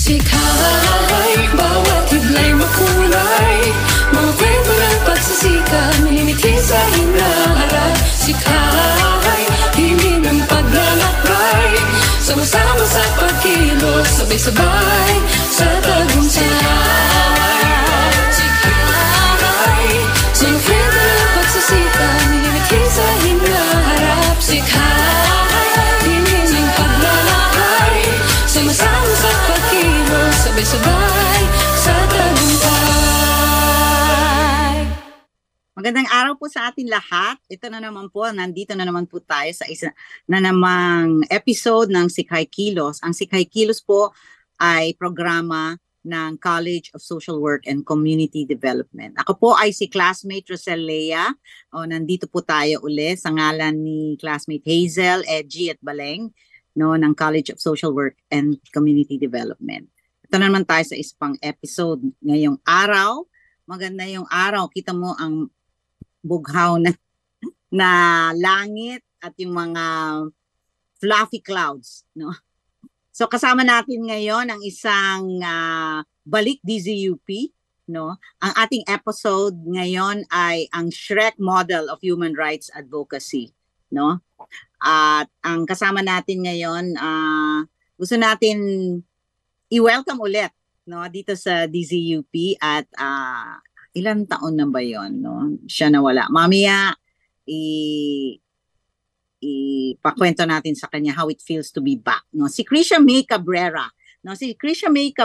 Sikay, bawat iglay makulay, mga kwento ng pagsisika, minimiti sa hinaharap. Sikay, hindi ng paglalakbay, sama-sama sa pagkilos, sabay-sabay sa tagumpay. Sikay, mga kwento ng pagsisika, minimiti sa hinaharap. Sikay, hindi ng paglalakbay, sama-sama sa pagkilos, sabay-sabay sa tagumpay. Magandang araw po sa atin lahat. Ito na naman po, nandito na naman po tayo sa isa na namang episode ng Sikay Kilos. Ang Sikay Kilos po ay programa ng College of Social Work and Community Development. Ako po ay si classmate Rosel Lea. Nandito po tayo uli sa ngalan ni classmate Hazel, Edgy at Baleng, ng College of Social Work and Community Development. Ito na naman tayo sa isang episode ngayong araw. Maganda yung araw. Kita mo ang bughaw na langit at yung mga fluffy clouds, no? So kasama natin ngayon ang isang Balik DZUP, no? Ang ating episode ngayon ay ang Shrek Model of Human Rights Advocacy, no? At ang kasama natin ngayon, gusto natin i-welcome ulit, no, dito sa DZUP at ilang taon na ba yon, no? Siya nawala. Mamaya ipakwento natin sa kanya how it feels to be back, no? Si Krisha May Cabrera, no? Si Krisha May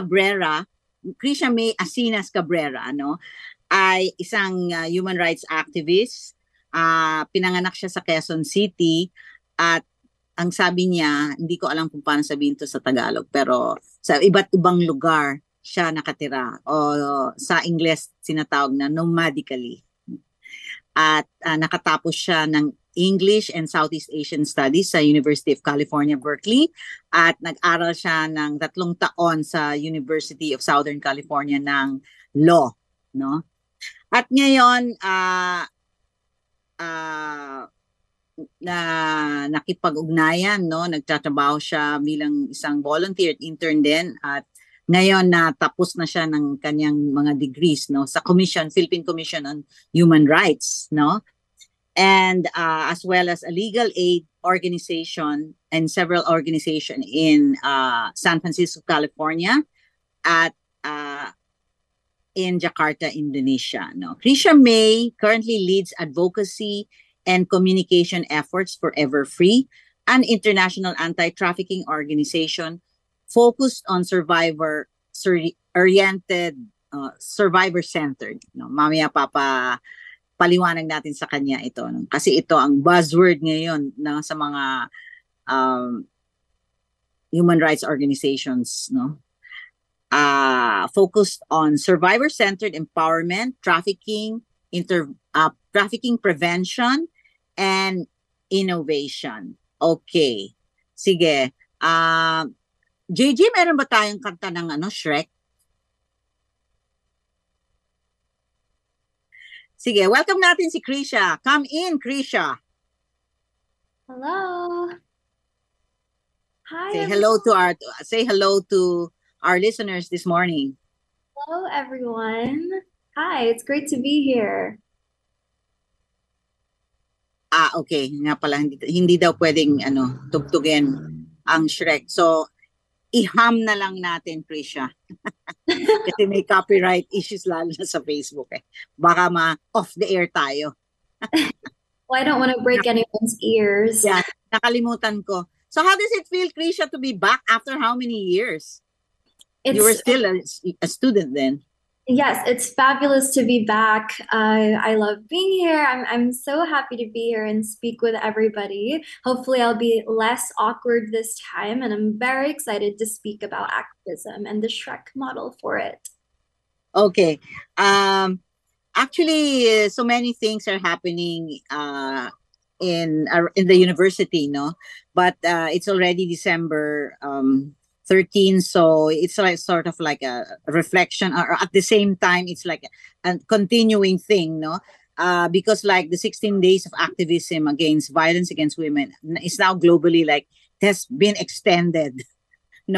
Asinas Cabrera, no, ay isang human rights activist. Pinanganak siya sa Quezon City at ang sabi niya, hindi ko alam kung paano sabihin to sa Tagalog, pero sa iba't ibang lugar siya nakatira, o sa Ingles sinatawag na nomadically. At nakatapos siya ng English and Southeast Asian Studies sa University of California, Berkeley, at nag-aral siya ng 3 taon sa University of Southern California ng law, no? At ngayon na nakipag-ugnayan, no, nagtatrabaho siya bilang isang volunteer at intern din, at ngayon natapos na siya ng kanyang mga degrees, no, sa Philippine Commission on Human Rights, no, and as well as a legal aid organization and several organizations in San Francisco, California, at in Jakarta, Indonesia, no. Krisha May currently leads advocacy and communication efforts for Everfree, an international anti-trafficking organization focused on survivor-oriented, survivor-centered. No? Mamaya paliwanag natin sa kanya ito. No? Kasi ito ang buzzword ngayon sa mga human rights organizations. No? Focused on survivor-centered empowerment, trafficking prevention, and innovation. Okay. Sige. JJ, meron ba tayong kanta ng Shrek? Sige, welcome natin si Krisha. Come in, Krisha. Hello. Hi. Say hello to our listeners this morning. Hello, everyone. Hi, it's great to be here. Okay. Nga pala, hindi daw pwedeng tugtugin ang Shrek. So, iham na lang natin, Krisha. Kasi may copyright issues lalo na sa Facebook. Baka off the air tayo. Well, I don't want to break anyone's ears. Yeah, nakalimutan ko. So how does it feel, Krisha, to be back after how many years? You were still a student then. Yes, it's fabulous to be back. I love being here. I'm so happy to be here and speak with everybody. Hopefully I'll be less awkward this time, and I'm very excited to speak about activism and the Shrek model for it. Okay. Actually, so many things are happening in the university, no? But it's already December 13, so it's like sort of like a reflection, or at the same time it's like a continuing thing, no? Because like the 16 days of activism against violence against women is now globally, like, has been extended, no,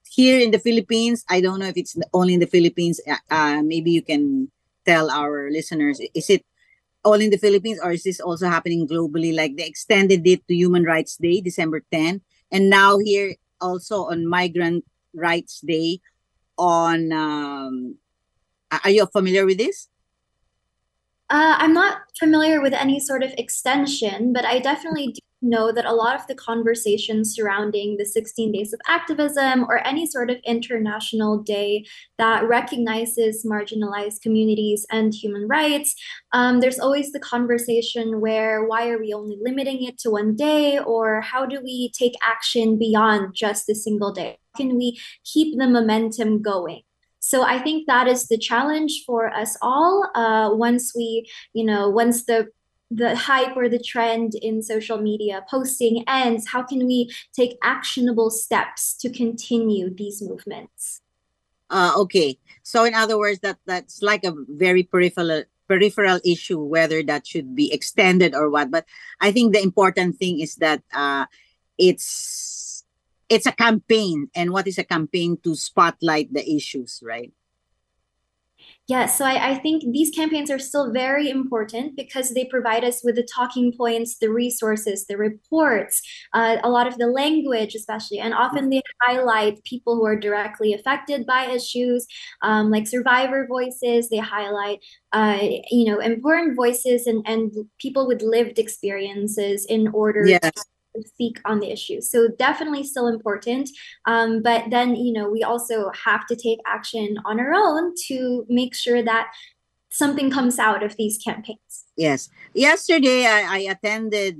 here in the Philippines, I don't know if it's only in the Philippines. Maybe you can tell our listeners, is it all in the Philippines or is this also happening globally? Like they extended it to Human Rights Day, December 10, and now here also on Migrant Rights Day on are you familiar with this? I'm not familiar with any sort of extension, but I definitely do know that a lot of the conversations surrounding the 16 days of activism or any sort of international day that recognizes marginalized communities and human rights, there's always the conversation where why are we only limiting it to one day, or how do we take action beyond just a single day? How can we keep the momentum going? So I think that is the challenge for us all. Once once the hype or the trend in social media posting ends, how can we take actionable steps to continue these movements? Okay. So in other words, that's like a very peripheral issue, whether that should be extended or what. But I think the important thing is that it's a campaign, and what is a campaign? To spotlight the issues, right? Yes, so I think these campaigns are still very important because they provide us with the talking points, the resources, the reports, a lot of the language, especially, and often they highlight people who are directly affected by issues, like survivor voices. They highlight, important voices and people with lived experiences in order Yeah. to speak on the issue. So definitely still important. But then, we also have to take action on our own to make sure that something comes out of these campaigns. Yes. Yesterday, I attended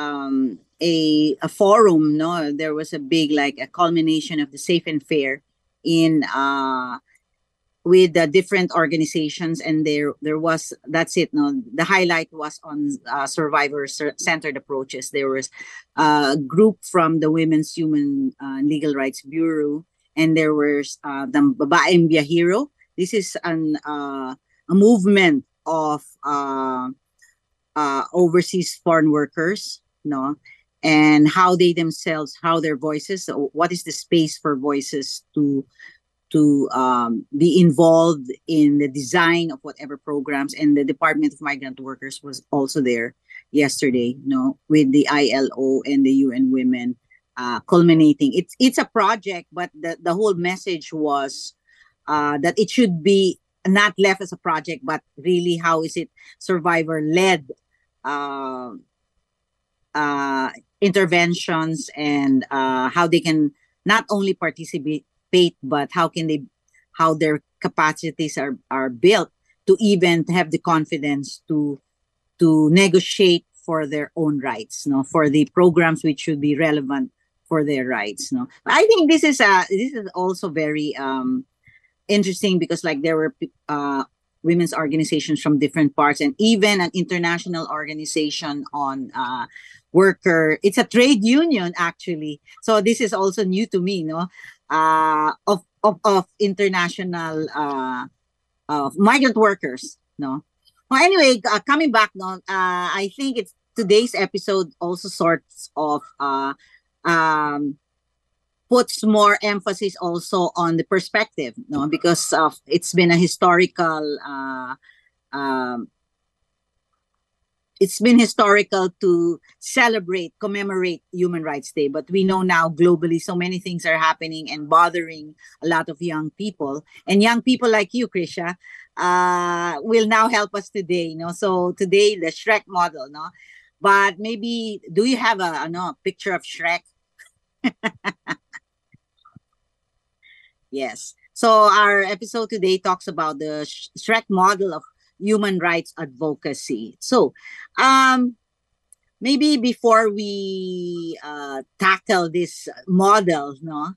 a forum. No, there was a big, like a culmination of the Safe and Fair in with the different organizations, and there was, that's it. No, the highlight was on survivor centered approaches. There was a group from the Women's Human Legal Rights Bureau, and there was the Babaeng Biyahero. This is a movement of overseas foreign workers, no, and how they themselves, how their voices, what is the space for voices to be involved in the design of whatever programs. And the Department of Migrant Workers was also there yesterday, with the ILO and the UN Women, culminating. It's a project, but the whole message was that it should be not left as a project, but really how is it survivor-led interventions, and how they can not only participate, but how their capacities are built to even have the confidence to negotiate for their own rights, for the programs which should be relevant for their rights. I think this is also very interesting, because like there were women's organizations from different parts, and even an international organization on worker. It's a trade union, actually. So this is also new to me, of international migrant workers, no. Well, anyway, coming back, I think it's today's episode also sorts of puts more emphasis also on the perspective, no, because it's been a historical it's been historical to commemorate Human Rights Day. But we know now globally so many things are happening and bothering a lot of young people. And young people like you, Krisha, will now help us today. So today, the Shrek model. But maybe, do you have a picture of Shrek? Yes. So our episode today talks about the Shrek model of human rights advocacy. So, maybe before we tackle this model,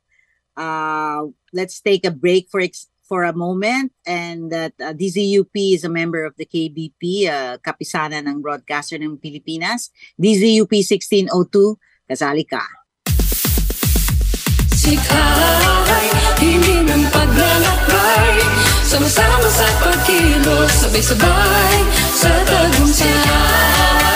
let's take a break for a moment. And that DZUP is a member of the KBP, Kapisanan ng Broadcaster ng Pilipinas. DZUP 1602, kasali ka. Sikay, hindi ng paglalakbay, sama-sama sa pagkilos, sabay-sabay sa tagumpay.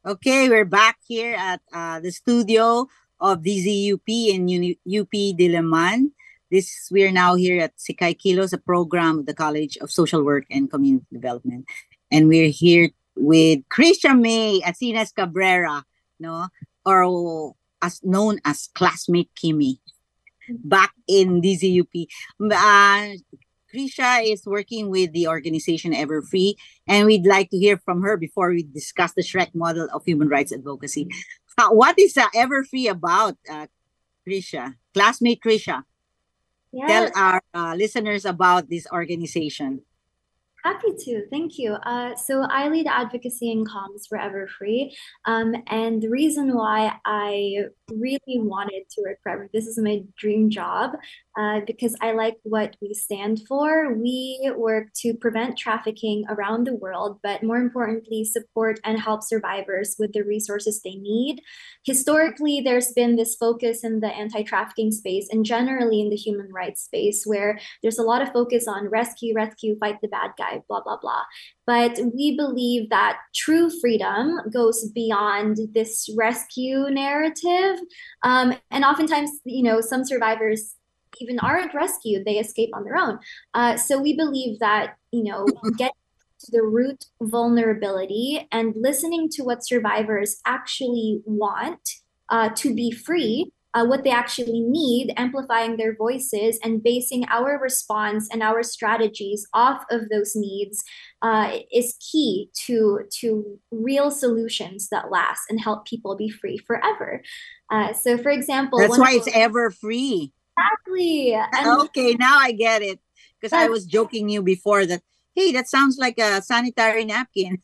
Okay, we're back here at the studio of DZUP in UP Diliman. We're now here at Sikay Kilos, a program of the College of Social Work and Community Development, and we're here with Krisha May Asinas Cabrera, no, or as known as classmate Kimi, back in DZUP. Krisha is working with the organization Everfree, and we'd like to hear from her before we discuss the Shrek model of human rights advocacy. What is Everfree about, Krisha? Classmate Krisha, tell Yes. our listeners about this organization. Happy to. Thank you. So I lead advocacy and comms for Everfree. And the reason why I really wanted to work for Everfree, this is my dream job, because I like what we stand for. We work to prevent trafficking around the world, but more importantly, support and help survivors with the resources they need. Historically, there's been this focus in the anti-trafficking space and generally in the human rights space where there's a lot of focus on rescue, fight the bad guy, blah, blah, blah. But we believe that true freedom goes beyond this rescue narrative. And oftentimes, some survivors even aren't rescued, they escape on their own. So we believe that, get to the root vulnerability and listening to what survivors actually want to be free, what they actually need, amplifying their voices, and basing our response and our strategies off of those needs is key to real solutions that last and help people be free forever. So, for example, That's why it's Everfree. Exactly. Okay, now I get it. Because I was joking you before that, hey, that sounds like a sanitary napkin.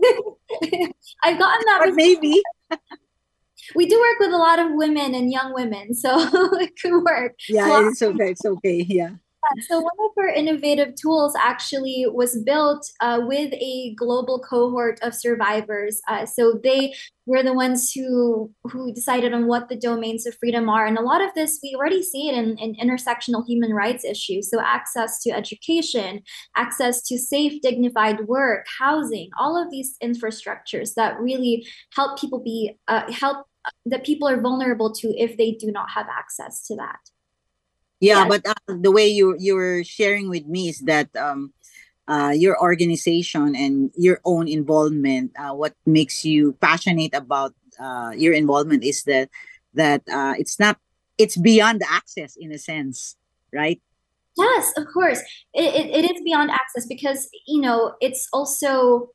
I've gotten that But maybe. We do work with a lot of women and young women, so it could work. Yeah, it's okay. It's okay. Yeah. So one of our innovative tools actually was built with a global cohort of survivors. So they were the ones who decided on what the domains of freedom are. And a lot of this, we already see it in intersectional human rights issues. So access to education, access to safe, dignified work, housing, all of these infrastructures that really help people that people are vulnerable to if they do not have access to that. Yeah, but the way you were sharing with me is that your organization and your own involvement, what makes you passionate about your involvement is that it's beyond access in a sense, right? Yes, of course. It is beyond access because, it's also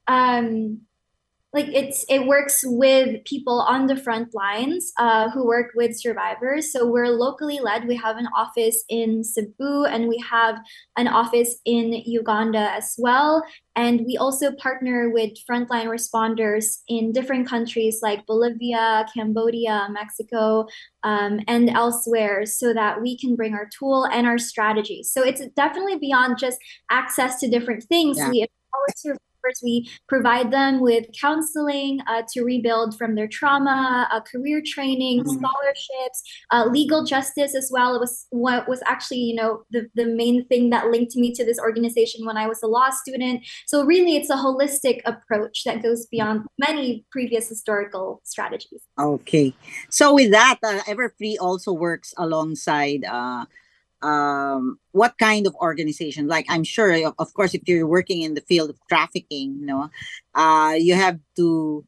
like it works with people on the front lines who work with survivors. So we're locally led. We have an office in Cebu and we have an office in Uganda as well. And we also partner with frontline responders in different countries like Bolivia, Cambodia, Mexico, and elsewhere so that we can bring our tool and our strategy. So it's definitely beyond just access to different things. Yeah. We empower survivors. We provide them with counseling to rebuild from their trauma, career training, scholarships, legal justice as well. It was what was actually, the main thing that linked me to this organization when I was a law student. So really, it's a holistic approach that goes beyond many previous historical strategies. Okay. So with that, Everfree also works alongside what kind of organization? Like, I'm sure, of course, if you're working in the field of trafficking, you have to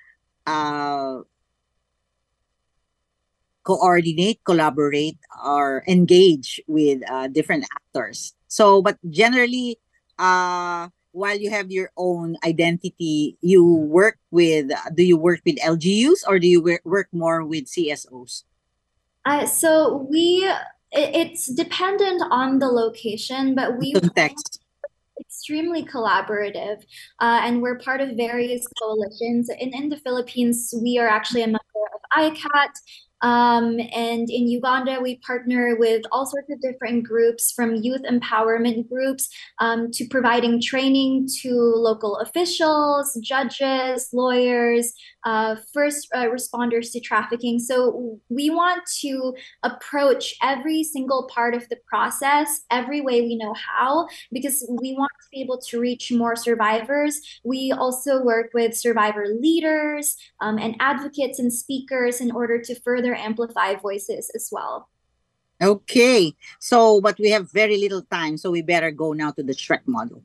coordinate, collaborate, or engage with different actors. So, but generally, while you have your own identity, do you work with LGUs or do you work more with CSOs? So it's dependent on the location, but we Context. extremely collaborative, and we're part of various coalitions. In the Philippines, we are actually a member of ICAT. And in Uganda, we partner with all sorts of different groups, from youth empowerment groups to providing training to local officials, judges, lawyers, first responders to trafficking. So we want to approach every single part of the process every way we know how, because we want to be able to reach more survivors. We also work with survivor leaders and advocates and speakers in order to further amplify voices as well. Okay. So, but we have very little time, so we better go now to the Shrek model.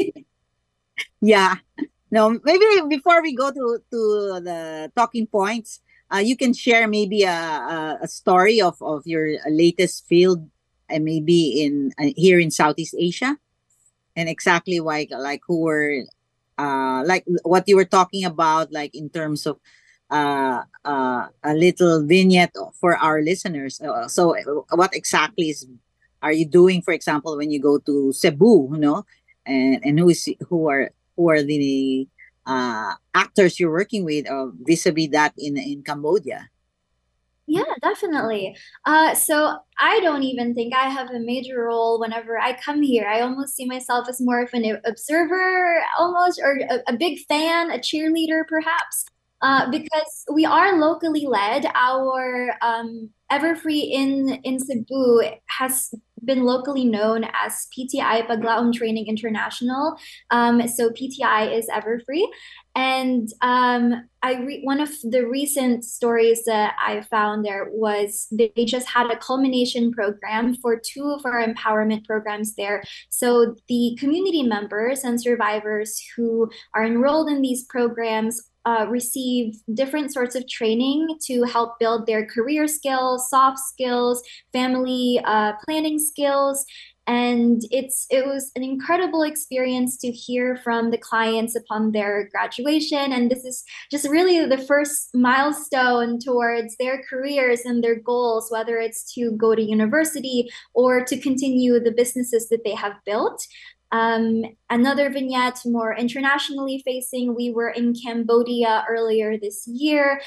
Yeah. No, maybe before we go to the talking points, you can share maybe a story of your latest field, and maybe in here in Southeast Asia, and exactly like who were like what you were talking about, like in terms of a little vignette for our listeners. So, what exactly are you doing, for example, when you go to Cebu, and who are the actors you're working with, vis-a-vis that in Cambodia? Yeah, definitely. So I don't even think I have a major role whenever I come here. I almost see myself as more of an observer, almost, or a big fan, a cheerleader, perhaps, because we are locally led. Our Everfree in Cebu has been locally known as PTI Paglaom Training International. So PTI is Everfree. And one of the recent stories that I found there was they just had a culmination program for two of our empowerment programs there. So the community members and survivors who are enrolled in these programs receive different sorts of training to help build their career skills, soft skills, family planning skills. And it was an incredible experience to hear from the clients upon their graduation. And this is just really the first milestone towards their careers and their goals, whether it's to go to university or to continue the businesses that they have built. Another vignette, more internationally facing, we were in Cambodia earlier this year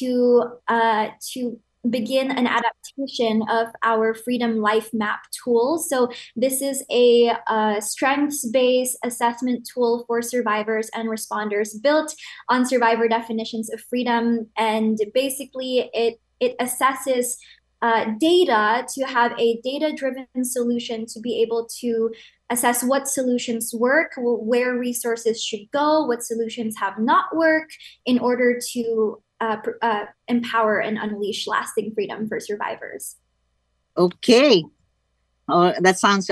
to begin an adaptation of our Freedom Life Map tool. So this is a strengths-based assessment tool for survivors and responders built on survivor definitions of freedom. And basically it assesses data to have a data-driven solution to be able to assess what solutions work, where resources should go, what solutions have not worked, in order to empower and unleash lasting freedom for survivors. Okay. Oh, that sounds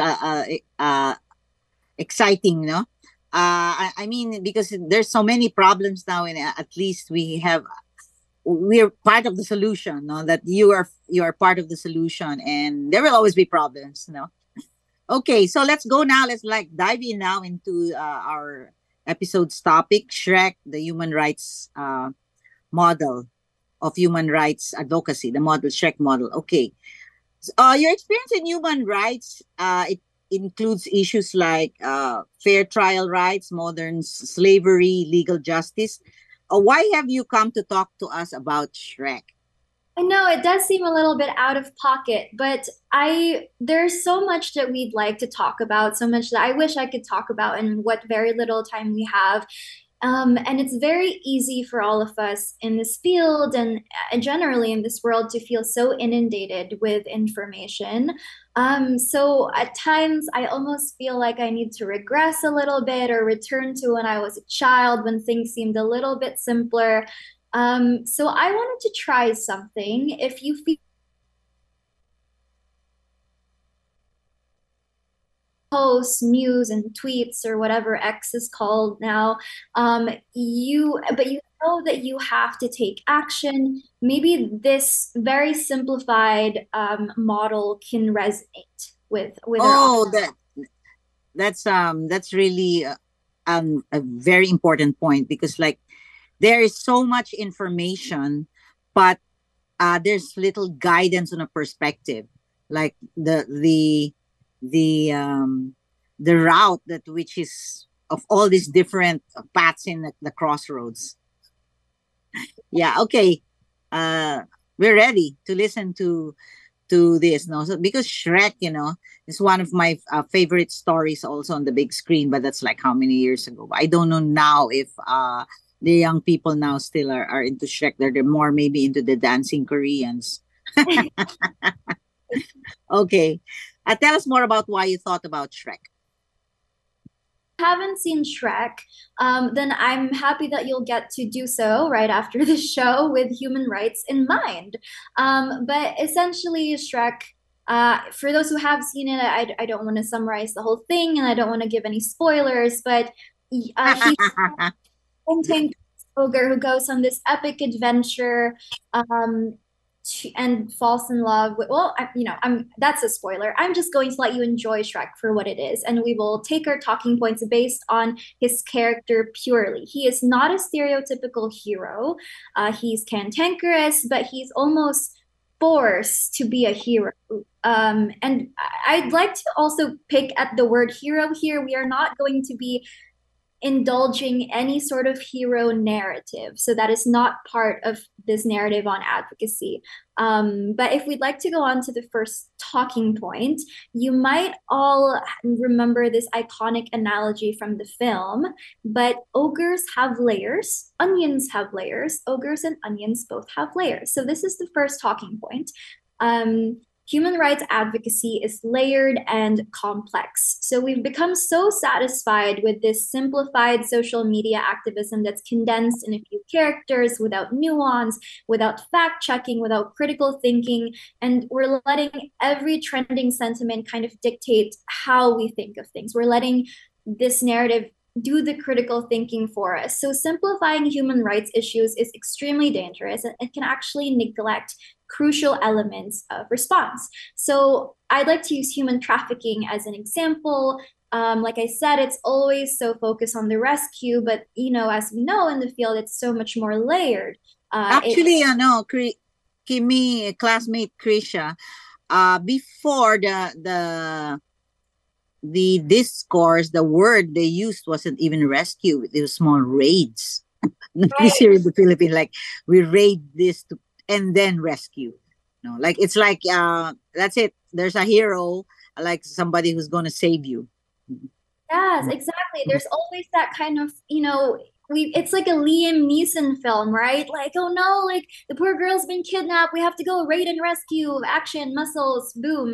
exciting, no? I mean, because there's so many problems now, and at least we're part of the solution, no? That you are part of the solution, and there will always be problems, no? Okay, so let's go now. Let's like dive in now into our episode's topic, Shrek, the human rights model of human rights advocacy, the model Shrek model. Okay, your experience in human rights, it includes issues like fair trial rights, modern slavery, legal justice. Why have you come to talk to us about Shrek? I know it does seem a little bit out of pocket, but there's so much that we'd like to talk about, so much that I wish I could talk about in what very little time we have. And it's very easy for all of us in this field and generally in this world to feel so inundated with information. So at times I almost feel like I need to regress a little bit or return to when I was a child, when things seemed a little bit simpler. So I wanted to try something. If you feel posts, news, and tweets, or whatever X is called now, you know that you have to take action. Maybe this very simplified model can resonate with Oh, that's really a very important point, because like there is so much information, but there's little guidance on a perspective, like the route that which is of all these different paths in the crossroads. Yeah. Okay. we're ready to listen to this. No, so because Shrek, is one of my favorite stories also on the big screen. But that's like how many years ago? I don't know now if the young people now still are into Shrek. They're more maybe into the dancing Koreans. Okay, tell us more about why you thought about Shrek. Haven't seen Shrek, then I'm happy that you'll get to do so right after the show with human rights in mind. But essentially, Shrek, for those who have seen it, I don't want to summarize the whole thing and I don't want to give any spoilers, but he's a tank ogre who goes on this epic adventure. And falls in love with, well, I'm that's a spoiler. I'm just going to let you enjoy Shrek for what it is, and we will take our talking points based on his character purely. He is not a stereotypical hero. He's cantankerous, but he's almost forced to be a hero. And I'd like to also pick at the word hero here. We are not going to be indulging any sort of hero narrative. So that is not part of this narrative on advocacy. But if we'd like to go on to the first talking point, you might all remember this iconic analogy from the film, but ogres have layers, onions have layers, ogres and onions both have layers. So this is the first talking point. Human rights advocacy is layered and complex. So we've become so satisfied with this simplified social media activism that's condensed in a few characters without nuance, without fact checking, without critical thinking. And we're letting every trending sentiment kind of dictate how we think of things. We're letting this narrative do the critical thinking for us. So simplifying human rights issues is extremely dangerous and it can actually neglect crucial elements of response. So I'd like to use human trafficking as an example. Like I said, it's always so focused on the rescue, but as we know in the field, it's so much more layered. Actually, Kimi, classmate Krisha, before the discourse, the word they used wasn't even rescue; it was more raids. This here in the Philippines, like we raid this and then rescue. Like it's like that's it. There's a hero, like somebody who's gonna save you. Yes, exactly. There's always that kind of, it's like a Liam Neeson film, right? Like, oh no, like the poor girl's been kidnapped. We have to go raid and rescue, action, muscles, boom.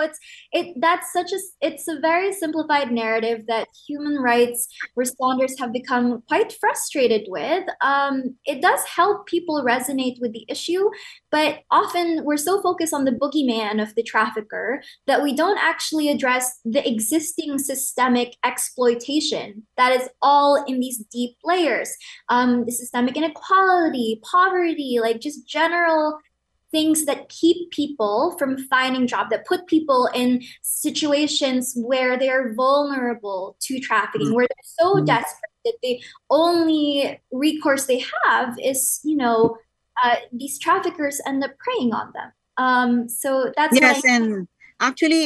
It's a very simplified narrative that human rights responders have become quite frustrated with. It does help people resonate with the issue, but often we're so focused on the boogeyman of the trafficker that we don't actually address the existing systemic exploitation that is all in these deep layers. The systemic inequality, poverty, like just general things that keep people from finding jobs, that put people in situations where they're vulnerable to trafficking, where they're so desperate that the only recourse they have is, these traffickers end up preying on them. So that's yes, and actually,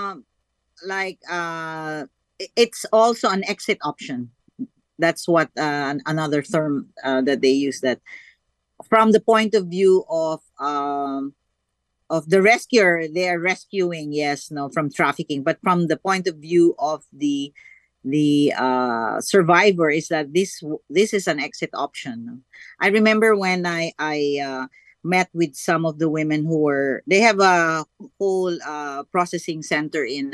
it's also an exit option. That's what another term that they use, that from the point of view of the rescuer, they are rescuing, yes, no, from trafficking, but from the point of view of the survivor, is that this is an exit option. I remember when I met with some of the women they have a whole processing center in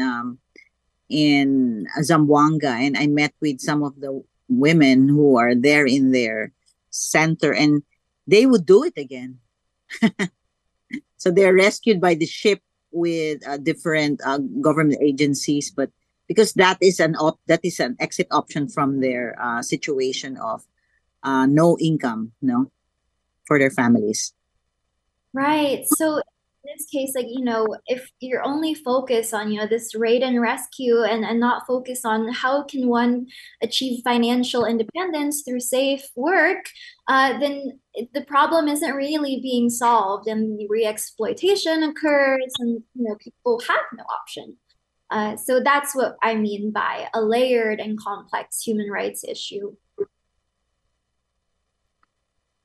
Zamboanga, and I met with some of the women who are there in their center, and they would do it again. So they're rescued by the ship with different government agencies, but because that is an exit option from their situation of no income, for their families. Right. So in this case, like, if you're only focused on, this raid and rescue and not focus on how can one achieve financial independence through safe work, then the problem isn't really being solved and the re-exploitation occurs and, people have no option. So that's what I mean by a layered and complex human rights issue.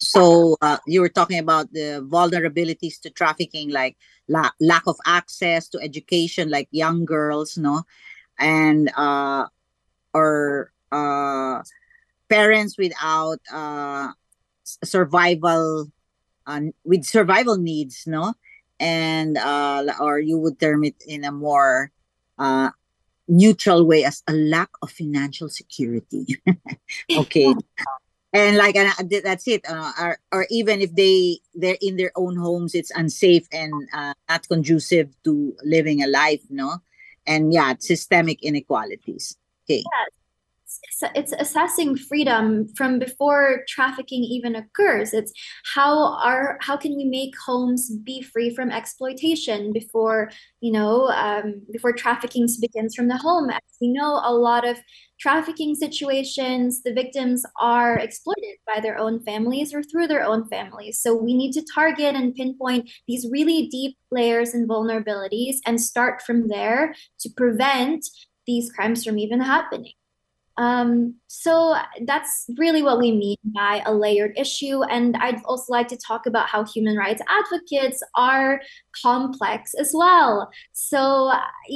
So you were talking about the vulnerabilities to trafficking, like lack of access to education, like young girls, no, and or parents without survival with survival needs, no, and or you would term it in a more uh, neutral way as a lack of financial security. Okay, and like that's it, or even if they're in their own homes, it's unsafe and not conducive to living a life, no, and yeah, systemic inequalities. Okay. It's assessing freedom from before trafficking even occurs. It's how can we make homes be free from exploitation before before trafficking begins from the home. As we know, a lot of trafficking situations, the victims are exploited by their own families or through their own families. So we need to target and pinpoint these really deep layers and vulnerabilities and start from there to prevent these crimes from even happening. So that's really what we mean by a layered issue. And I'd also like to talk about how human rights advocates are complex as well. So,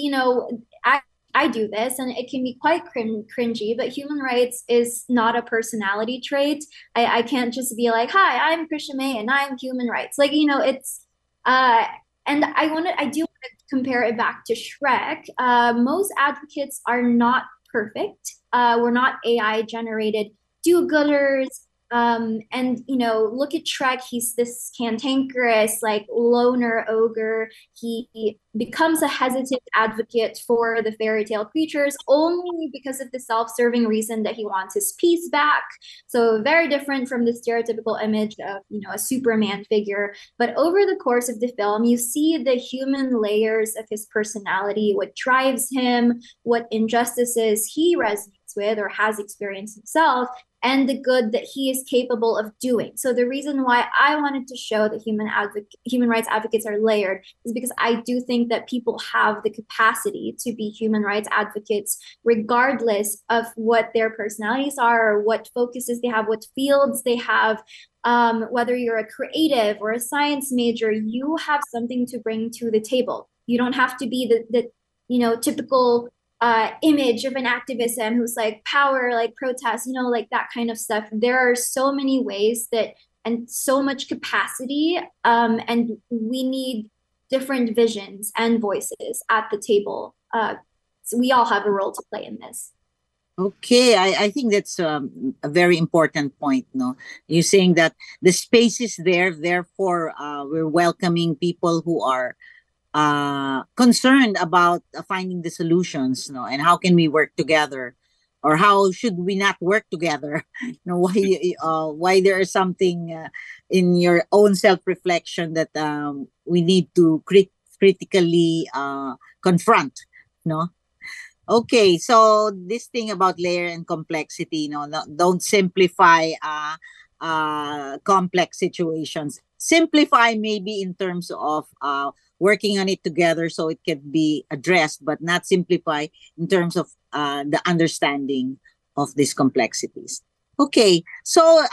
I do this and it can be quite cringy, but human rights is not a personality trait. I can't just be like, hi, I'm Krisha May and I'm human rights. Like, it's, and I do want to compare it back to Shrek. Most advocates are not perfect. We're not AI generated do-gooders. And look at Shrek. He's this cantankerous, like loner ogre. He becomes a hesitant advocate for the fairy tale creatures only because of the self-serving reason that he wants his peace back. So very different from the stereotypical image of a Superman figure. But over the course of the film, you see the human layers of his personality, what drives him, what injustices he resonates with or has experienced himself, and the good that he is capable of doing. So the reason why I wanted to show that human rights advocates are layered is because I do think that people have the capacity to be human rights advocates, regardless of what their personalities are, or what focuses they have, what fields they have. Whether you're a creative or a science major, you have something to bring to the table. You don't have to be the typical image of an activism who's like power, like protest, like that kind of stuff. There are so many ways and so much capacity, and we need different visions and voices at the table. So we all have a role to play in this. Okay, I think that's a very important point. No, you're saying that the space is there, therefore we're welcoming people who are concerned about finding the solutions, no, and how can we work together, or how should we not work together? Why there is something in your own self reflection that we need to critically confront, no. Okay, so this thing about layer and complexity, don't simplify complex situations. Simplify maybe in terms of working on it together so it can be addressed, but not simplify in terms of the understanding of these complexities. Okay, so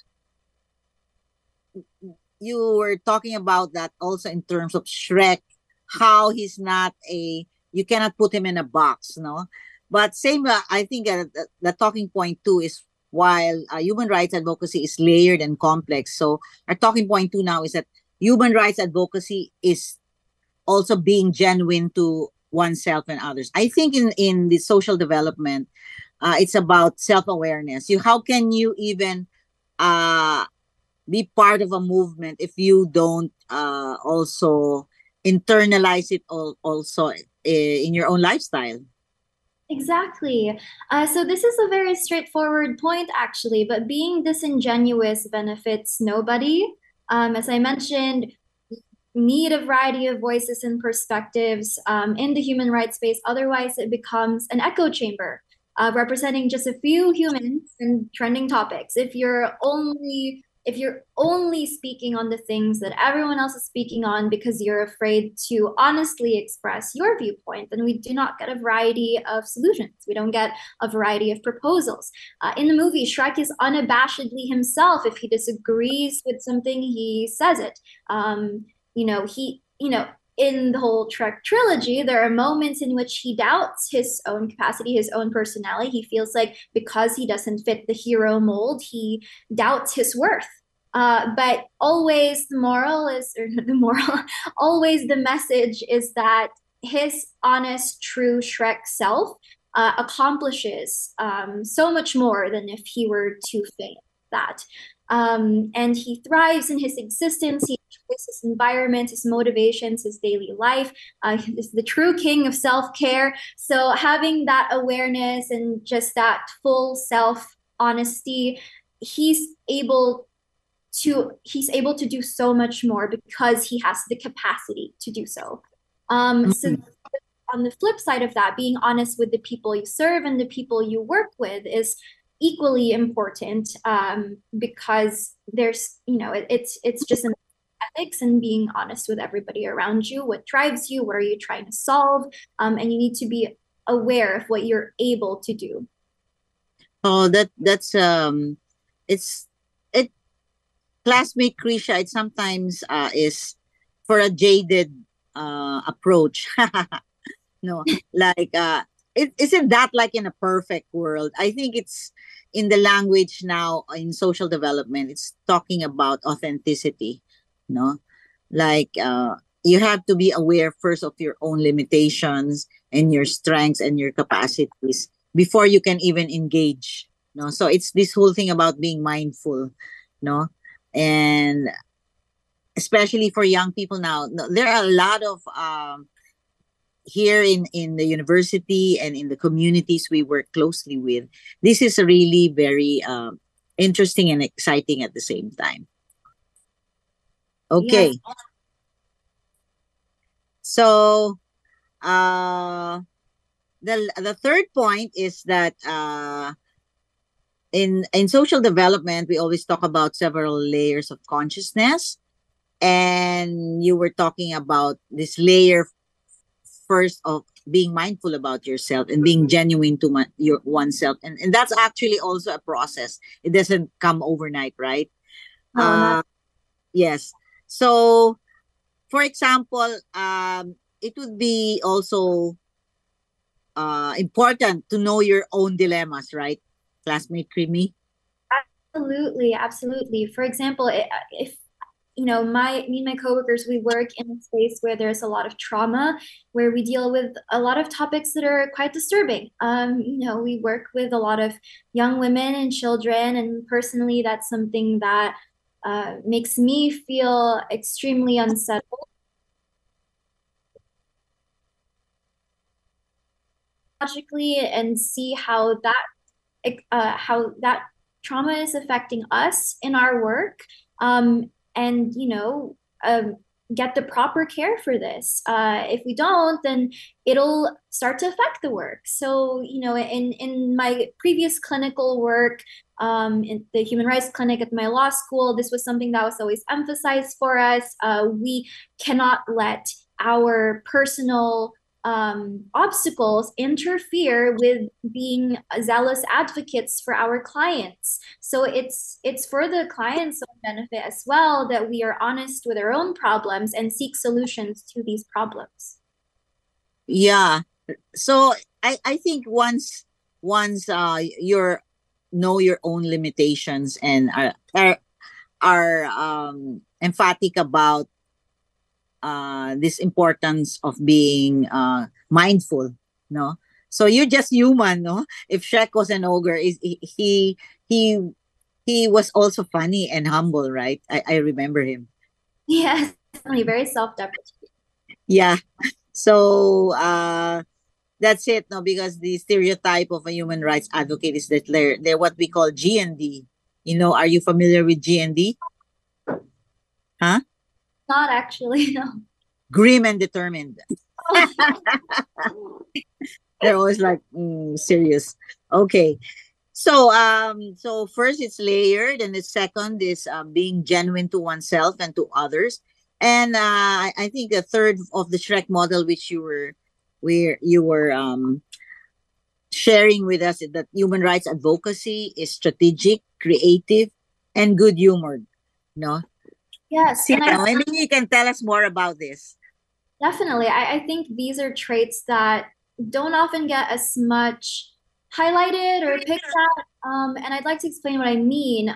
you were talking about that also in terms of Shrek, how he's not you cannot put him in a box, no? But same, I think the talking point too is while human rights advocacy is layered and complex. So our talking point too now is that human rights advocacy is also being genuine to oneself and others. I think in the social development, it's about self-awareness. How can you even be part of a movement if you don't also internalize it also in your own lifestyle? Exactly. So this is a very straightforward point, actually, but being disingenuous benefits nobody. As I mentioned, need a variety of voices and perspectives in the human rights space. Otherwise, it becomes an echo chamber representing just a few humans and trending topics. If you're only if you're only speaking on the things that everyone else is speaking on because you're afraid to honestly express your viewpoint, then we do not get a variety of solutions. We don't get a variety of proposals. In the movie, Shrek is unabashedly himself. If he disagrees with something, he says it. In the whole Shrek trilogy, there are moments in which he doubts his own capacity, his own personality. He feels like because he doesn't fit the hero mold, he doubts his worth. But always the moral is, or the moral, always the message is that his honest, true Shrek self accomplishes so much more than if he were to fail that. And he thrives in his existence. He enjoys his environment, his motivations, his daily life. He's the true king of self-care. So having that awareness and just that full self-honesty, he's able to do so much more because he has the capacity to do so. So on the flip side of that, being honest with the people you serve and the people you work with is equally important, because there's, it's just an ethics and being honest with everybody around you, what drives you, what are you trying to solve, and you need to be aware of what you're able to do. Oh, that's it classmate Krisha, it sometimes is for a jaded approach. No, like isn't that like in a perfect world? I think it's in the language now in social development. It's talking about authenticity. No, like you have to be aware first of your own limitations and your strengths and your capacities before you can even engage. No, so it's this whole thing about being mindful. No, and especially for young people now, there are a lot of here in the university and in the communities we work closely with. This is really very interesting and exciting at the same time. Okay. Yeah. So the third point is that in social development we always talk about several layers of consciousness, and you were talking about this layer first of being mindful about yourself and being genuine to your oneself, and that's actually also a process. It doesn't come overnight, right? No, Yes. So for example, it would be also important to know your own dilemmas, right, classmate Creamy? absolutely. For example, if me and my coworkers, we work in a space where there's a lot of trauma, where we deal with a lot of topics that are quite disturbing. We work with a lot of young women and children, and personally, that's something that makes me feel extremely unsettled. Logically, and see how that trauma is affecting us in our work, and get the proper care for this. If we don't, then it'll start to affect the work. So in my previous clinical work, in the human rights clinic at my law school, this was something that was always emphasized for us. We cannot let our personal obstacles interfere with being zealous advocates for our clients. So it's for the client's own benefit as well that we are honest with our own problems and seek solutions to these problems. Yeah. So I think once you're know your own limitations and are emphatic about this importance of being mindful, no? So you're just human, no? If Shrek was an ogre, he was also funny and humble, right? I remember him. Yes, definitely very self-deprecating. Yeah. So that's it, no? Because the stereotype of a human rights advocate is that they're what we call GND. Are you familiar with GND? Huh? Not actually, no. Grim and determined. They're always like serious. Okay. So first it's layered, and the second is being genuine to oneself and to others. And I think the third of the Shrek model, which you were sharing with us, is that human rights advocacy is strategic, creative, and good humored. No, Yes, and I maybe you can tell us more about this. definitely. I think these are traits that don't often get as much highlighted or picked at. And I'd like to explain what I mean.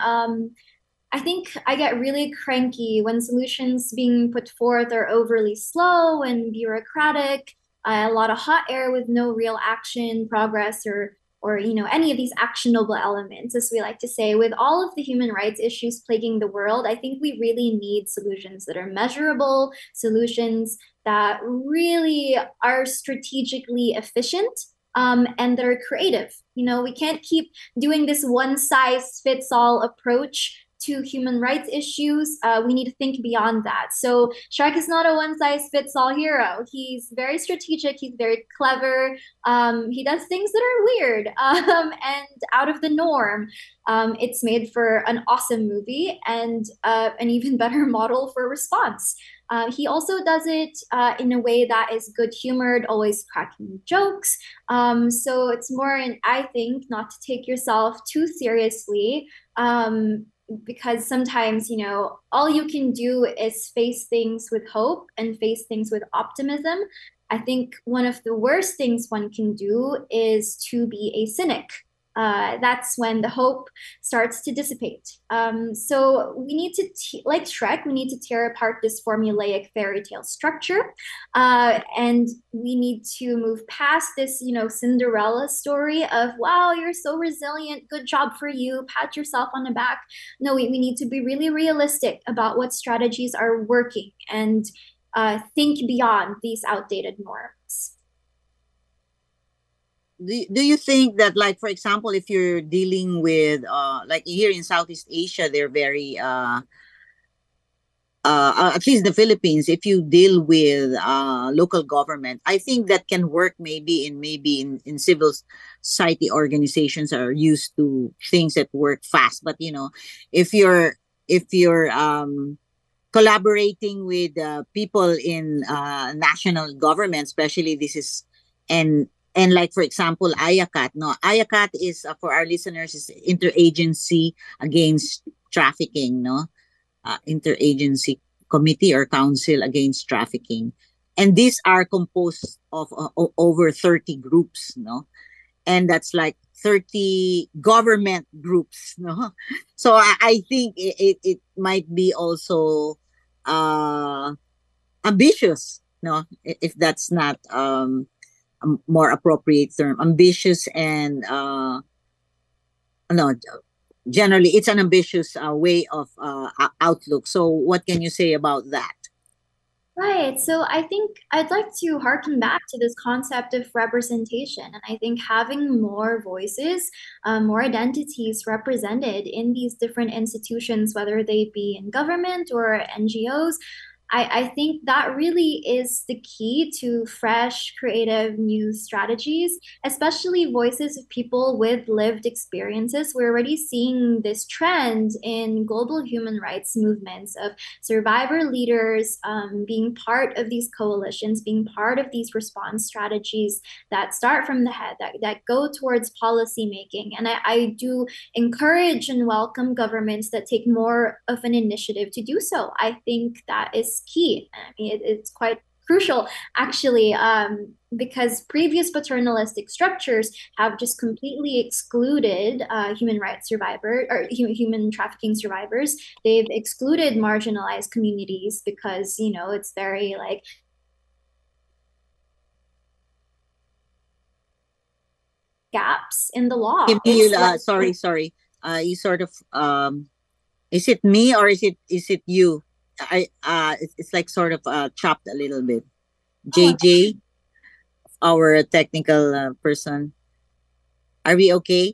I think I get really cranky when solutions being put forth are overly slow and bureaucratic, a lot of hot air with no real action, progress, or any of these actionable elements, as we like to say. With all of the human rights issues plaguing the world, I think we really need solutions that are measurable, solutions that really are strategically efficient. And that are creative. We can't keep doing this one size fits all approach to human rights issues. We need to think beyond that. So Shrek is not a one size fits all hero. He's very strategic. He's very clever. He does things that are weird and out of the norm. It's made for an awesome movie and an even better model for response. He also does it in a way that is good humored, always cracking jokes. So it's more, I think, not to take yourself too seriously. Because sometimes, all you can do is face things with hope and face things with optimism. I think one of the worst things one can do is to be a cynic. That's when the hope starts to dissipate. So we need to, like Shrek, we need to tear apart this formulaic fairy tale structure. And we need to move past this, Cinderella story of, wow, you're so resilient. Good job for you. Pat yourself on the back. No, we need to be really realistic about what strategies are working and think beyond these outdated norms. Do you think that, like, for example, if you're dealing with like here in Southeast Asia, they're very at least the Philippines, if you deal with local government, I think that can work maybe in civil society organizations are used to things that work fast. But if you're collaborating with people in national government, especially this is and like for example IACAT. No, IACAT is for our listeners is interagency against trafficking. No, interagency committee or council against trafficking, and these are composed of over 30 groups. No, and that's like 30 government groups. No, so I think it might be also uh ambitious. No, if that's not a more appropriate term, ambitious and no, generally it's an ambitious way of outlook. So what can you say about that? Right. So I think I'd like to harken back to this concept of representation. And I think having more voices, more identities represented in these different institutions, whether they be in government or NGOs, I think that really is the key to fresh, creative new strategies, especially voices of people with lived experiences. We're already seeing this trend in global human rights movements of survivor leaders being part of these coalitions, being part of these response strategies that start from the head, that go towards policy making. And I do encourage and welcome governments that take more of an initiative to do so. I think that is key. I mean, it's quite crucial, actually, because previous paternalistic structures have just completely excluded human rights survivors or human trafficking survivors. They've excluded marginalized communities because, it's very like gaps in the law. Sorry. You sort of is it me or is it you? It's like sort of chopped a little bit. JJ, our technical person, are we okay?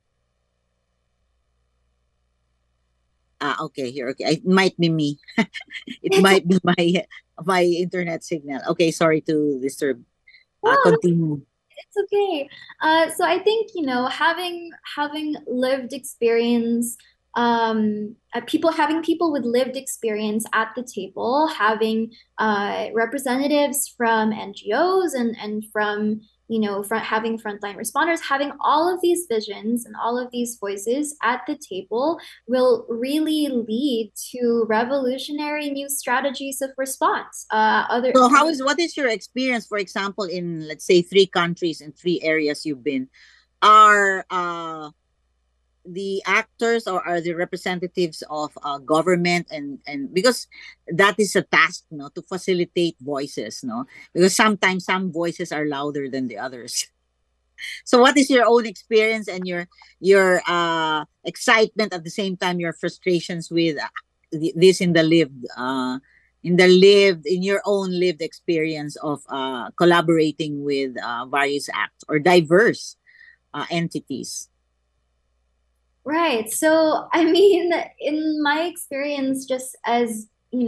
Okay, here. Okay, it might be me. It might be my internet signal. Okay, sorry to disturb. Well, Continue. It's okay. So I think, having lived experience, having people with lived experience at the table, having representatives from NGOs and from, having frontline responders, having all of these visions and all of these voices at the table will really lead to revolutionary new strategies of response. So what is your experience, for example, in, let's say, 3 countries and 3 areas you've been? Are the actors or are the representatives of government, and because that is a task, no, to facilitate voices, no, because sometimes some voices are louder than the others. So what is your own experience and your excitement, at the same time your frustrations with this in the in your own lived experience of collaborating with various acts or diverse entities? Right. So, I mean, in my experience, just as,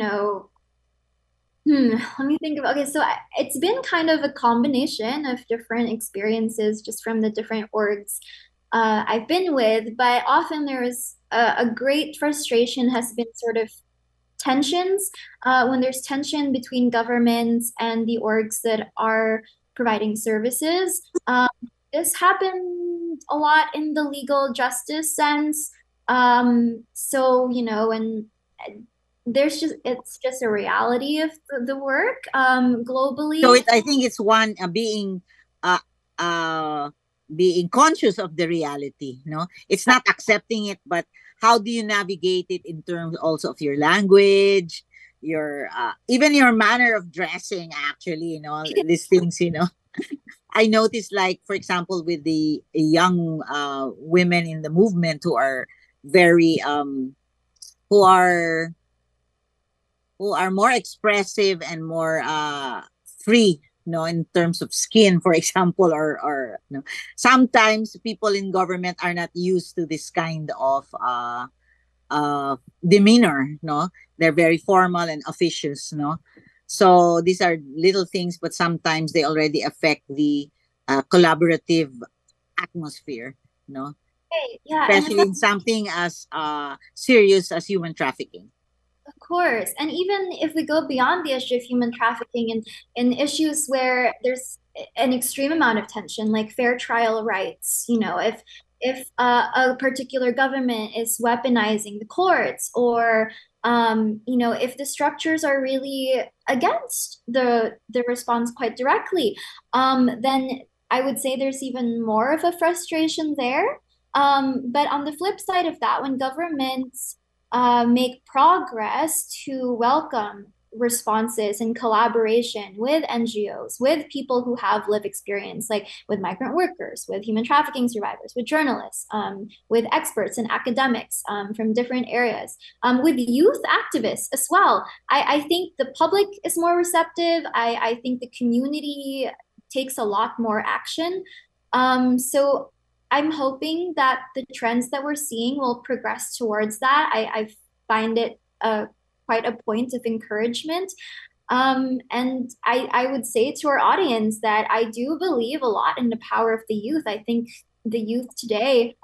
let me think about, okay, so it's been kind of a combination of different experiences just from the different orgs I've been with, but often there is a great frustration has been sort of tensions, when there's tension between governments and the orgs that are providing services. This happened a lot in the legal justice sense. So, and it's just a reality of the work globally. So I think it's one uh, being conscious of the reality. No, it's not accepting it, but how do you navigate it in terms also of your language, your even your manner of dressing, actually, these things. I noticed, like, for example, with the young women in the movement who are very who are more expressive and more free, in terms of skin, for example, or sometimes people in government are not used to this kind of demeanor. No, they're very formal and officious. No, so these are little things, but sometimes they already affect the collaborative atmosphere. No, Yeah, especially in something as serious as human trafficking. of course. And even if we go beyond the issue of human trafficking and issues where there's an extreme amount of tension, like fair trial rights, if a particular government is weaponizing the courts, or if the structures are really against the response quite directly, then I would say there's even more of a frustration there. But on the flip side of that, when governments make progress to welcome responses and collaboration with NGOs, with people who have lived experience, like with migrant workers, with human trafficking survivors, with journalists, with experts and academics from different areas, with youth activists as well. I think the public is more receptive. I think the community takes a lot more action. So I'm hoping that the trends that we're seeing will progress towards that. I find it quite a point of encouragement. And I would say to our audience that I do believe a lot in the power of the youth. I think the youth today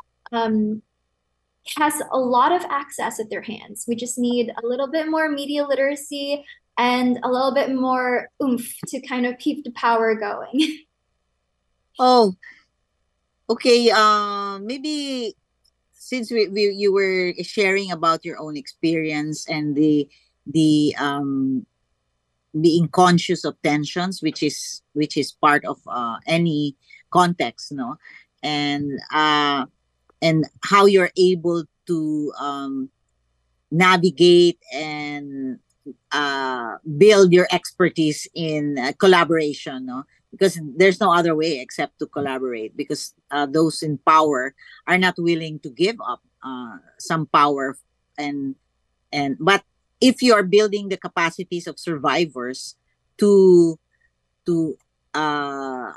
has a lot of access at their hands. We just need a little bit more media literacy and a little bit more oomph to kind of keep the power going. Oh, okay. Maybe since you were sharing about your own experience and the being conscious of tensions, which is part of any context, no, and how you're able to navigate and build your expertise in collaboration, no, because there's no other way except to collaborate, because those in power are not willing to give up some power, and but if you are building the capacities of survivors to to uh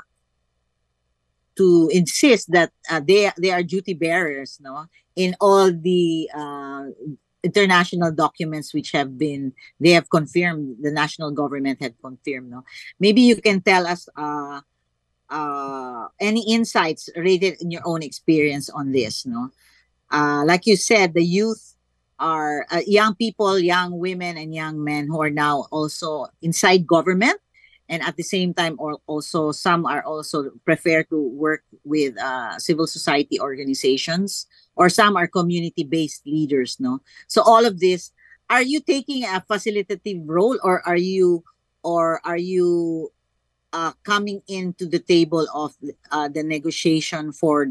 insist that they are duty bearers, no, in all the international documents which they have confirmed, the national government had confirmed, no, maybe you can tell us any insights related in your own experience on this, no? Like you said, the youth are young people, young women, and young men who are now also inside government, and at the same time, or also some are also prefer to work with civil society organizations, or some are community-based leaders. No, so all of this, are you taking a facilitative role, or are you coming into the table of the negotiation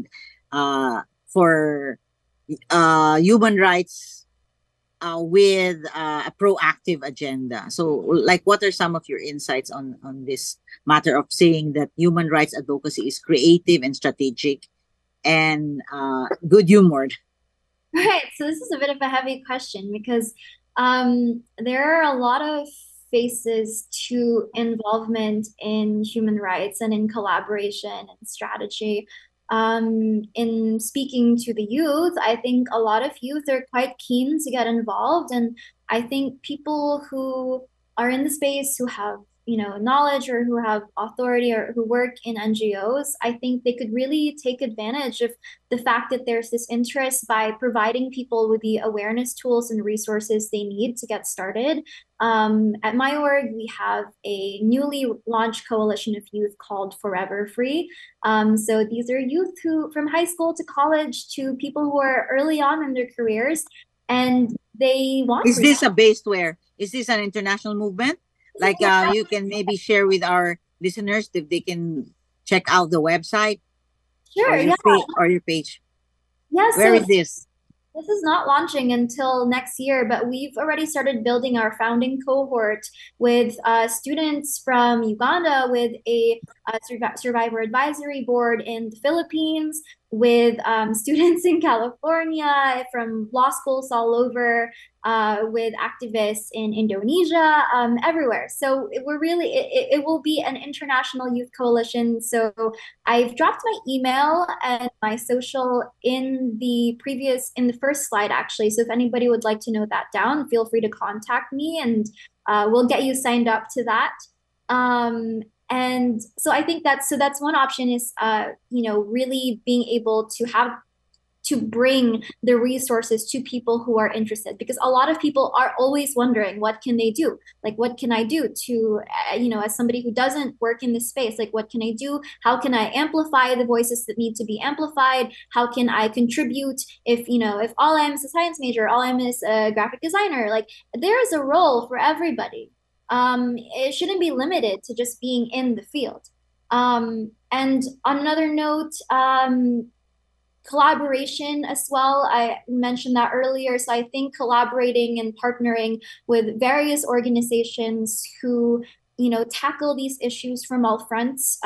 for human rights with a proactive agenda. So, like, what are some of your insights on this matter of saying that human rights advocacy is creative and strategic and good humored? Right. So this is a bit of a heavy question because there are a lot of faces to involvement in human rights and in collaboration and strategy. In speaking to the youth, I think a lot of youth are quite keen to get involved, and I think people who are in the space who have knowledge or who have authority or who work in NGOs, I think they could really take advantage of the fact that there's this interest by providing people with the awareness tools and resources they need to get started. At my org, we have a newly launched coalition of youth called Forever Free. So these are youth who, from high school to college, to people who are early on in their careers, and they want. Is this a based where? Is this an international movement? Like, you can maybe share with our listeners if they can check out the website Sure, or your page. Yeah, Where so is this? this is not launching until next year, but we've already started building our founding cohort with students from Uganda, with a survivor advisory board in the Philippines, with students in California, from law schools all over, with activists in Indonesia, everywhere. So it will be an international youth coalition. So I've dropped my email and my social in the first slide, actually. So if anybody would like to note that down, feel free to contact me, and we'll get you signed up to that. And so I think that's one option is really being able to bring the resources to people who are interested, because a lot of people are always wondering, what can they do? Like, what can I do to as somebody who doesn't work in this space, like, what can I do? How can I amplify the voices that need to be amplified? How can I contribute? If all I'm is a science major, all I'm is a graphic designer, like, there is a role for everybody. It shouldn't be limited to just being in the field. And on another note, collaboration as well. I mentioned that earlier. So I think collaborating and partnering with various organizations who tackle these issues from all fronts,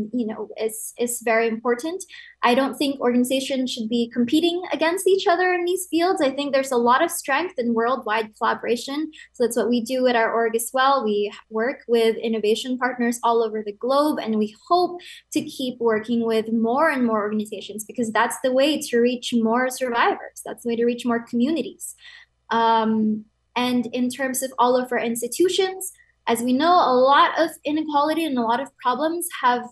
is very important. I don't think organizations should be competing against each other in these fields. I think there's a lot of strength in worldwide collaboration. So that's what we do at our org as well. We work with innovation partners all over the globe, and we hope to keep working with more and more organizations, because that's the way to reach more survivors. That's the way to reach more communities. And in terms of all of our institutions, as we know, a lot of inequality and a lot of problems have,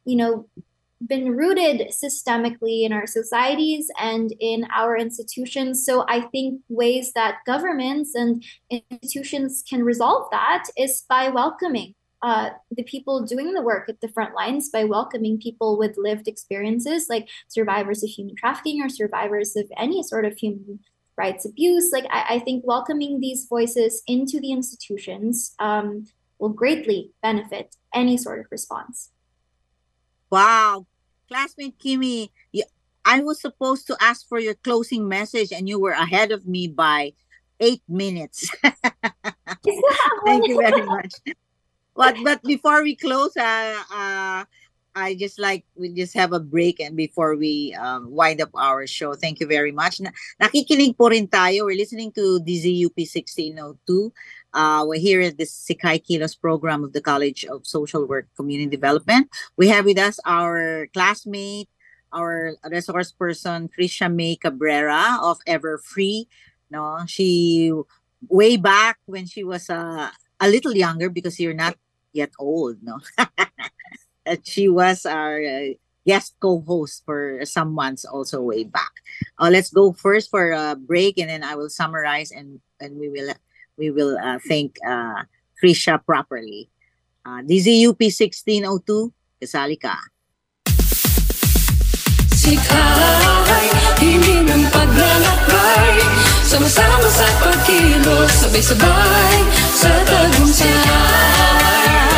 been rooted systemically in our societies and in our institutions. So I think ways that governments and institutions can resolve that is by welcoming the people doing the work at the front lines, by welcoming people with lived experiences, like survivors of human trafficking or survivors of any sort of human rights abuse. Like, I think welcoming these voices into the institutions will greatly benefit any sort of response. Wow. Classmate Kimmy, I was supposed to ask for your closing message, and you were ahead of me by 8 minutes. Thank you very much. But before we close, we just have a break, and before we wind up our show. Thank you very much. Nakikinig po rin tayo. We're listening to DZUP 1602. We're here at the Sikay Kilos program of the College of Social Work Community Development. We have with us our classmate, our resource person, Trisha May Cabrera of Ever Free. No, she way back when she was a little younger, because you're not yet old, no. She was our guest co-host for some months also way back. Let's go first for a break, and then I will summarize, and we will thank Krisha properly. DZUP 1602, kasali ka. Sikay, hindi ng paglalakbay, sama-sama sa pagkilos, sabay-sabay sa tagumpay.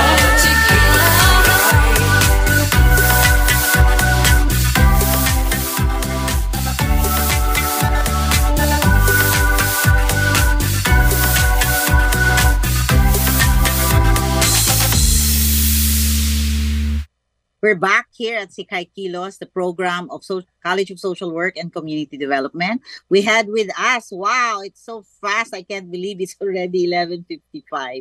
We're back here at Sikay Kilos, the program of College of Social Work and Community Development. We had with us, wow, it's so fast. I can't believe it's already 11:55.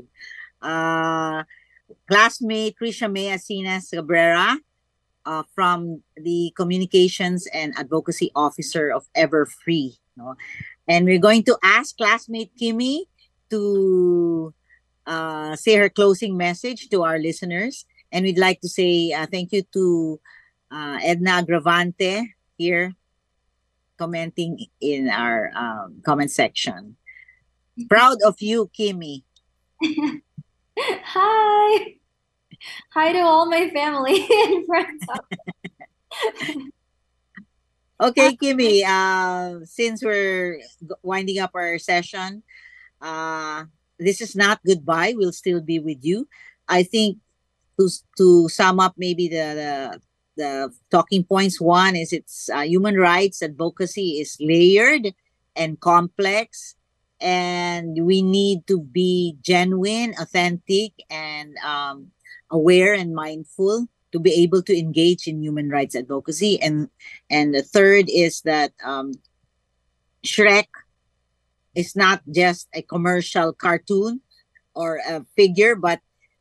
Classmate Krisha May Asinas Cabrera from the Communications and Advocacy Officer of Everfree. No? And we're going to ask classmate Kimmy to say her closing message to our listeners. And we'd like to say thank you to Edna Agravante here commenting in our comment section. Proud of you, Kimmy. Hi. Hi to all my family and friends. Okay, Kimmy, since we're winding up our session, this is not goodbye. We'll still be with you. I think to sum up maybe the talking points, one is it's human rights advocacy is layered and complex, and we need to be genuine, authentic, and aware and mindful to be able to engage in human rights advocacy. And the third is that Shrek is not just a commercial cartoon or a figure, but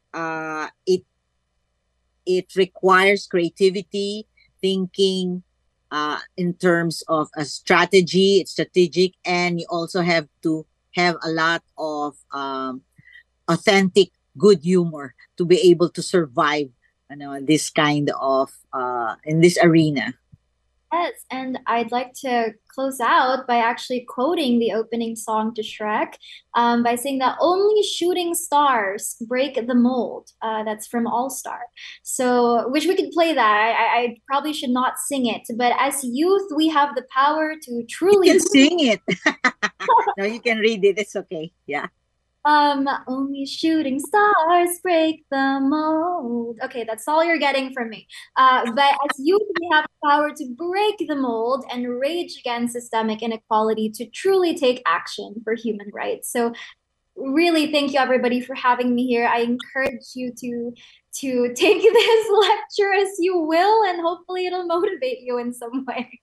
it requires creativity, thinking in terms of a strategy. It's strategic, and you also have to have a lot of authentic, good humor to be able to survive, this kind of in this arena. Yes, and I'd like to close out by actually quoting the opening song to Shrek by saying that only shooting stars break the mold. That's from All Star. So, which we could play that. I probably should not sing it, but as youth, we have the power to truly. You can sing it. No, you can read it. It's okay. Yeah. Only shooting stars break the mold. Okay, that's all you're getting from me. But as youth, we have the power to break the mold and rage against systemic inequality to truly take action for human rights. So really thank you everybody for having me here. I encourage you to take this lecture as you will, and hopefully it'll motivate you in some way.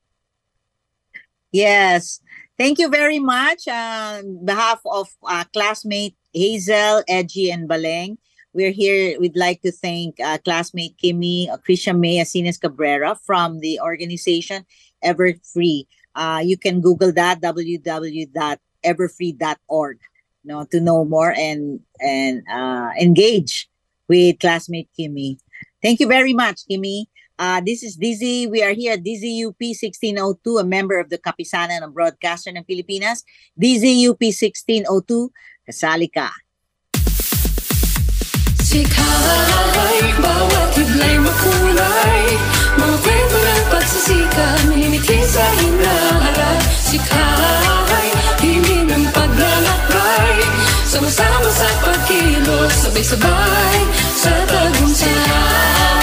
Yes. Thank you very much. On behalf of classmate Hazel, Edgy, and Baleng, we're here. We'd like to thank classmate Kimmy, Krisha May Asinas Cabrera from the organization Everfree. You can Google that, www.everfree.org, to know more and engage with classmate Kimmy. Thank you very much, Kimmy. This is Dizzy. We are here at DZUP 1602, a member of the Kapisanan ng Broadcaster ng Pilipinas. DZUP 1602, kasali ka. Sikay, bawat hiblay makulay, mga kwento ng pagsisika, minimiti sa hinaharap. Sikay, hindi ng paglalakbay, sama-sama sa pagkilos, sabay-sabay sa tagumpay.